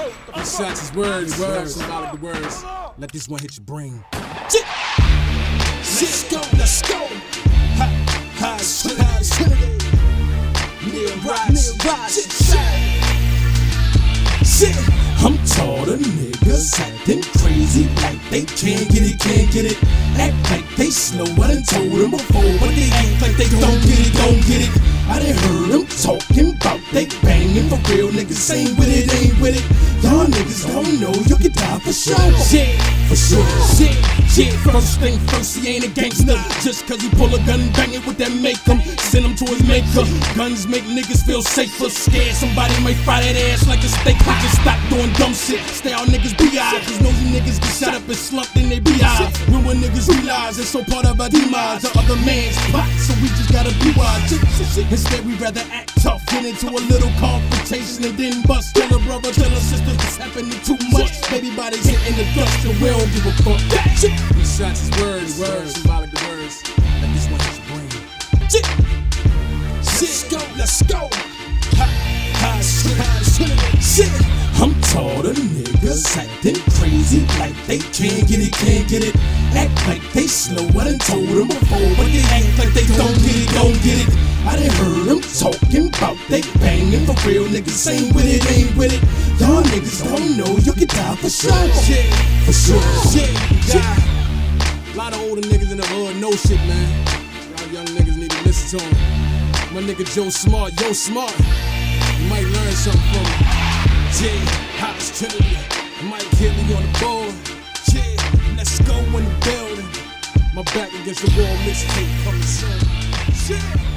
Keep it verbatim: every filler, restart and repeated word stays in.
These shots is words, words, symbolic the words. Let this one hit your brain. Let's go, let's go. High Trinity, Neil Rise. Shit, I'm tired of niggas acting crazy like they can't get it, can't get it. Act like they slow, I done told them before, but they act like they don't get it, don't get it. I done heard them talking about they banging for real niggas ain't with it, ain't with it. Y'all niggas don't know you can die for sure. Shit, for sure. Shit, shit. First thing first, he ain't a gangster. Just cause he pull a gun and bang it, what that make him? Send him to his maker. Guns make niggas feel safer. Scared somebody might fry that ass like a steak. Just stop doing dumb shit. Stay all niggas B I. Cause nosy niggas get shot up and slumped in they B I. When when niggas realize it's so part of our demise, the other man's pot, so we just gotta be wise. Instead we rather act tough, get into a little confrontation and then bust. Tell a brother, tell a sister it's happening too much. Baby bodies hitting the dust and we don't give a fuck. These shots is words, words, symbolic the words. Let this one hit your brain. Let's go, let's go. High Trinity. Shit, I'm tired of niggas acting crazy like they can't get it, can't get it. Act like they slow, I done told them before, but they act like they don't get it, don't get it. I done heard them talking about they banging for real niggas ain't with it, ain't with it. Y'all niggas don't know you can die for sure. Shit, for sure. Shit, yeah. A lot of older niggas in the hood know shit, man. Y'all young niggas need to listen to him. My nigga Joe Smart, Yo Smart. You might learn something from him. J, High Trinity, Mike Hilly on the board. Yeah, let's go in the building. My back against the wall mixtape coming soon. Shit.